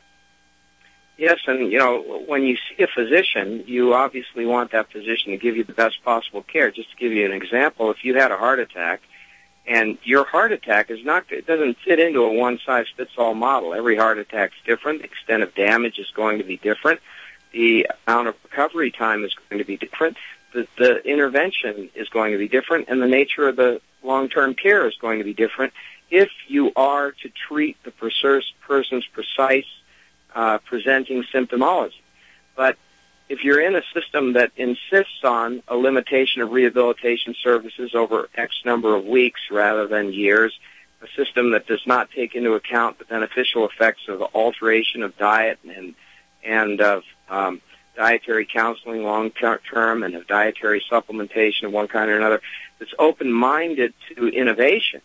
Yes, and, you know, when you see a physician, you obviously want that physician to give you the best possible care. Just to give you an example, if you had a heart attack, and your heart attack is not, it doesn't fit into a one-size-fits-all model. Every heart attack's different. The extent of damage is going to be different. The amount of recovery time is going to be different. The, the intervention is going to be different, and the nature of the long-term care is going to be different if you are to treat the person's precise uh, presenting symptomology. But if you're in a system that insists on a limitation of rehabilitation services over X number of weeks rather than years, a system that does not take into account the beneficial effects of alteration of diet and and of um, dietary counseling long term and of dietary supplementation of one kind or another, that's open-minded to innovation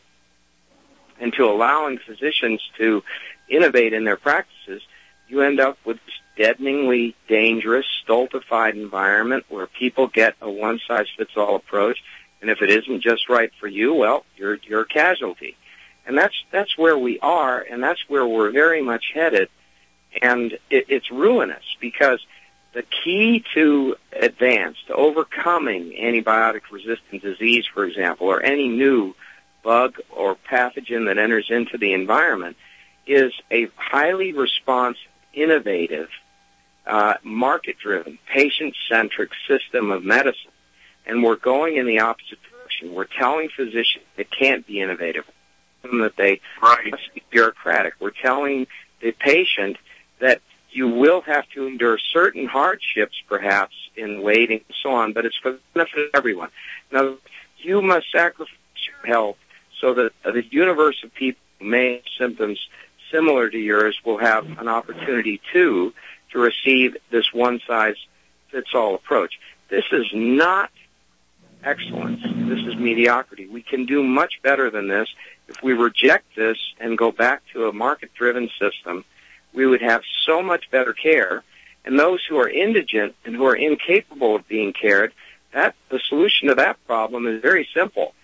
and to allowing physicians to innovate in their practices, you end up with this deadeningly dangerous, stultified environment where people get a one-size-fits-all approach, and if it isn't just right for you, well, you're you're a casualty. And that's that's where we are, and that's where we're very much headed, and it, it's ruinous, because the key to advance, to overcoming antibiotic-resistant disease, for example, or any new bug or pathogen that enters into the environment, is a highly responsive, innovative, uh, market-driven, patient-centric system of medicine. And we're going in the opposite direction. We're telling physicians they can't be innovative, that they right. must be bureaucratic. We're telling the patient that you will have to endure certain hardships, perhaps, in waiting and so on, but it's for the benefit of everyone. Now, you must sacrifice your health so that the universe of people who may have symptoms similar to yours will have an opportunity, too, to receive this one-size-fits-all approach. This is not excellence. This is mediocrity. We can do much better than this. If we reject this and go back to a market-driven system, we would have so much better care. And those who are indigent and who are incapable of being cared, that the solution to that problem is very simple.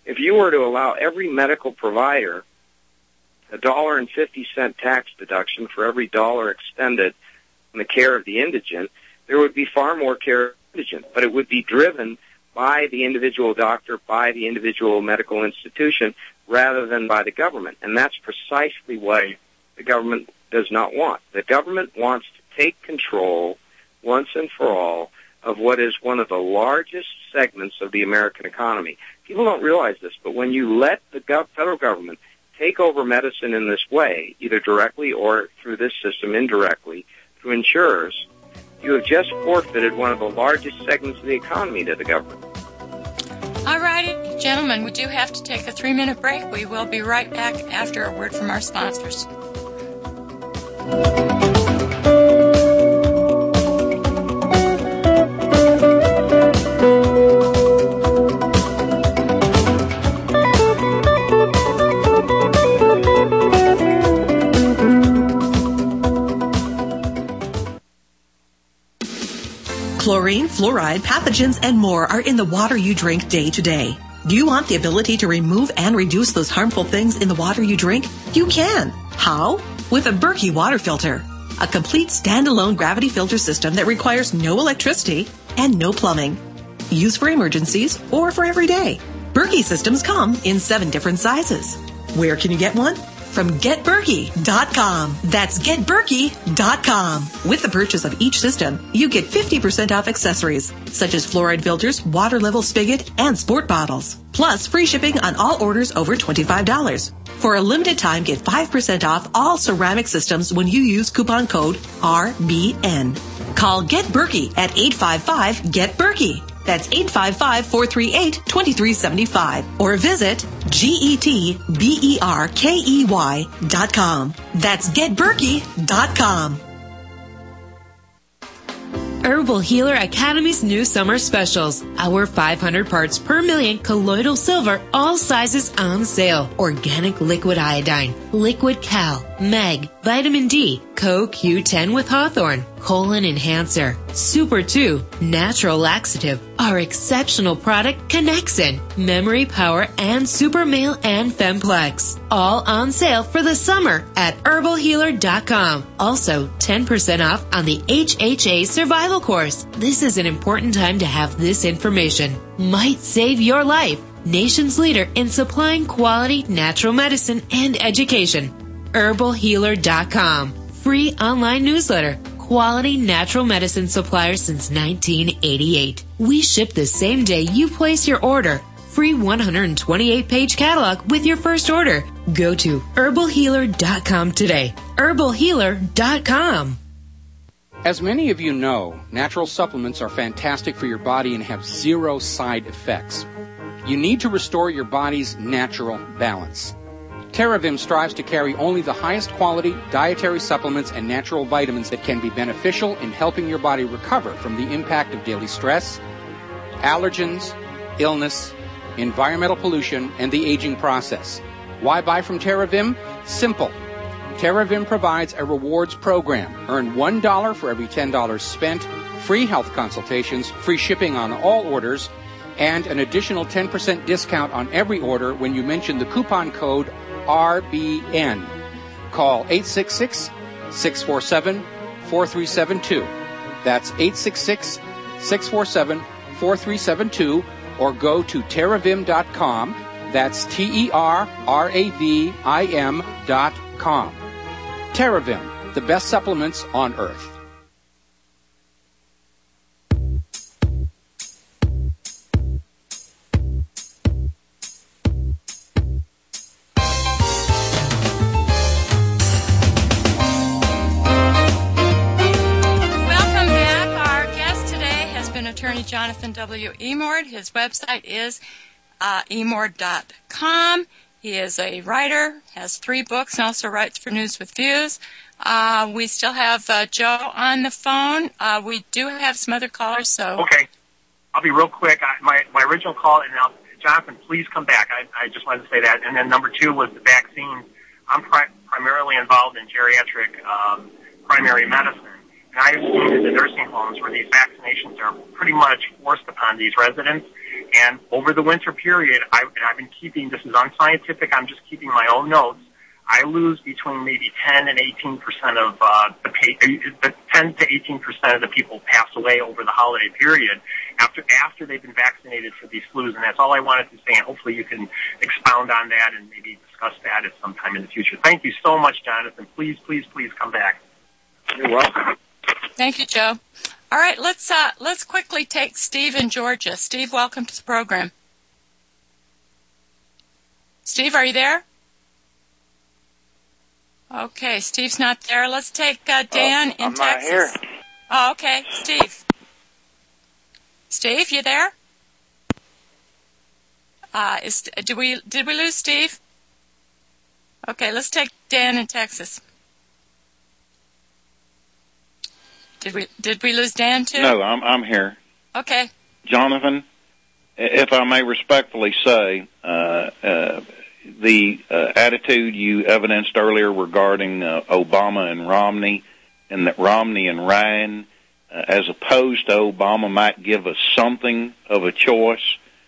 If you were to allow every medical provider a dollar and fifty cent tax deduction for every dollar expended in the care of the indigent, there would be far more care of the indigent, but it would be driven by the individual doctor, by the individual medical institution, rather than by the government. And that's precisely what the government does not want. The government wants to take control once and for all of what is one of the largest segments of the American economy. People don't realize this, but when you let the gov- federal government take over medicine in this way, either directly or through this system indirectly, through insurers, you have just forfeited one of the largest segments of the economy to the government. All righty, gentlemen, we do have to take a three-minute break. We will be right back after a word from our sponsors. Chlorine, fluoride, pathogens, and more are in the water you drink day to day. Do you want the ability to remove and reduce those harmful things in the water you drink? You can. How? With a Berkey water filter. A complete standalone gravity filter system that requires no electricity and no plumbing. Used for emergencies or for every day. Berkey systems come in seven different sizes. Where can you get one? From get berkey dot com. That's get berkey dot com. With the purchase of each system, you get fifty percent off accessories, such as fluoride filters, water level spigot, and sport bottles. Plus, free shipping on all orders over twenty-five dollars. For a limited time, get five percent off all ceramic systems when you use coupon code R B N. Call Get Berkey at eight five five, get berkey. That's eight five five, four three eight, two three seven five. Or visit G E T B E R K E Y dot com. That's get berkey dot com. Herbal Healer Academy's new summer specials. Our five hundred parts per million colloidal silver, all sizes on sale. Organic liquid iodine, liquid cal, meg, vitamin D, Co Q ten with Hawthorne, colon enhancer, Super two, natural laxative. Our exceptional product Connexin, memory power, and Super Male and Femplex. All on sale for the summer at herbal healer dot com. Also, ten percent off on the H H A Survival Course. This is an important time to have this information. Might save your life. Nation's leader in supplying quality natural medicine and education. herbal healer dot com. Free online newsletter. Quality natural medicine supplier since nineteen eighty-eight. We ship the same day you place your order. Free one hundred twenty-eight page catalog with your first order. Go to herbal healer dot com today. herbal healer dot com. As many of you know, natural supplements are fantastic for your body and have zero side effects. You need to restore your body's natural balance. TerraVim strives to carry only the highest quality dietary supplements and natural vitamins that can be beneficial in helping your body recover from the impact of daily stress, allergens, illness, environmental pollution, and the aging process. Why buy from TerraVim? Simple. TerraVim provides a rewards program. Earn one dollar for every ten dollars spent, free health consultations, free shipping on all orders, and an additional ten percent discount on every order when you mention the coupon code R B N. Call eight six six, six four seven, four three seven two. That's eight six six, six four seven, four three seven two, or go to terravim dot com. That's T E R R A V I M dot com. TerraVim, the best supplements on earth. Attorney Jonathan W. Emord. His website is uh, emord dot com. He is a writer, has three books, and also writes for News with Views. Uh, we still have uh, Joe on the phone. Uh, we do have some other callers, so... Okay. I'll be real quick. I, my, my original call, and now, Jonathan, please come back. I, I just wanted to say that. And then number two was the vaccines. I'm pri- primarily involved in geriatric um, primary medicine. And I've seen in the nursing homes where these vaccinations are pretty much forced upon these residents. And over the winter period, I've, I've been keeping, this is unscientific, I'm just keeping my own notes. I lose between maybe ten and eighteen percent of uh, the, the ten to eighteen percent of the people pass away over the holiday period after after they've been vaccinated for these flus, and that's all I wanted to say. And hopefully, you can expound on that and maybe discuss that at some time in the future. Thank you so much, Jonathan. Please, please, please come back. You're welcome. Thank you, Joe. All right, let's uh, let's quickly take Steve in Georgia. Steve, welcome to the program. Steve, are you there? Okay, Steve's not there. Let's take uh, Dan oh, in I'm Texas. Not here. Oh, okay, Steve. Steve, you there? Uh, is did we did we lose Steve? Okay, let's take Dan in Texas. Did we did we lose Dan too? No, I'm I'm here. Okay. Jonathan, if I may respectfully say, uh, uh, the uh, attitude you evidenced earlier regarding uh, Obama and Romney, and that Romney and Ryan, uh, as opposed to Obama, might give us something of a choice,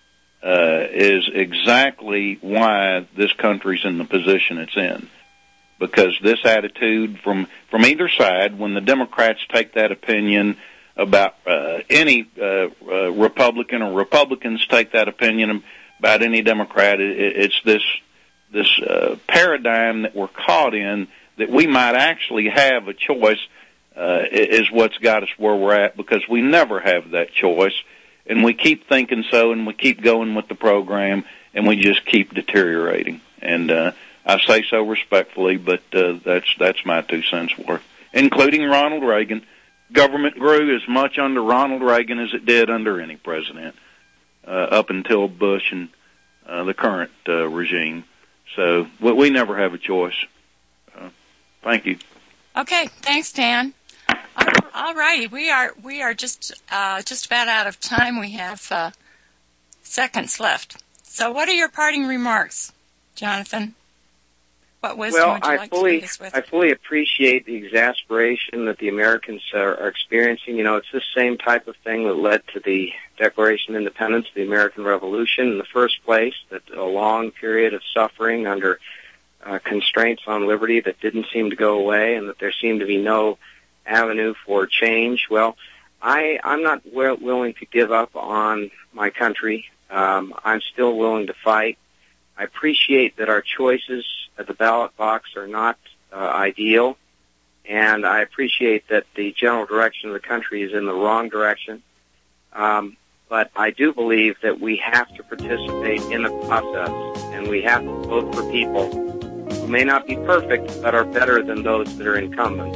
uh, is exactly why this country's in the position it's in. Because this attitude from, from either side, when the Democrats take that opinion about uh, any uh, uh, Republican, or Republicans take that opinion about any Democrat, it, it's this this uh, paradigm that we're caught in, that we might actually have a choice, uh, is what's got us where we're at, because we never have that choice, and we keep thinking so, and we keep going with the program, and we just keep deteriorating. And uh, I say so respectfully, but uh, that's that's my two cents worth, including Ronald Reagan. Government grew as much under Ronald Reagan as it did under any president, uh, up until Bush and uh, the current uh, regime. So we, we never have a choice. Uh, thank you. Okay, thanks, Dan. All righty, we are we are just uh, just about out of time. We have uh, seconds left. So, what are your parting remarks, Jonathan? What wisdom well, would you I like fully, to leave us with? I fully appreciate the exasperation that the Americans are, are experiencing. You know, it's this same type of thing that led to the Declaration of Independence, the American Revolution in the first place, that a long period of suffering under uh, constraints on liberty that didn't seem to go away, and that there seemed to be no avenue for change. Well, I, I'm not w- willing to give up on my country. Um, I'm still willing to fight. I appreciate that our choices at the ballot box are not uh, ideal, and I appreciate that the general direction of the country is in the wrong direction. Um, but I do believe that we have to participate in the process, and we have to vote for people who may not be perfect, but are better than those that are incumbents.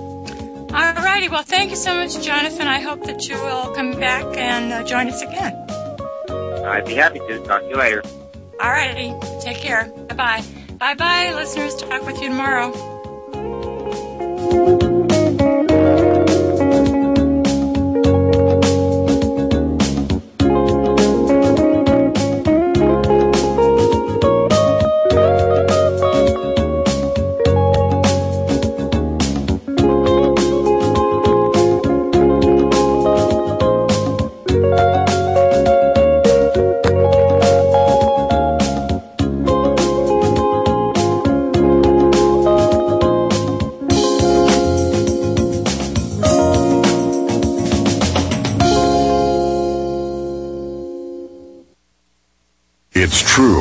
All righty. Well, thank you so much, Jonathan. I hope that you will come back and uh, join us again. I'd be happy to. Talk to you later. All righty. Take care. Bye-bye. Bye-bye, listeners. Talk with you tomorrow.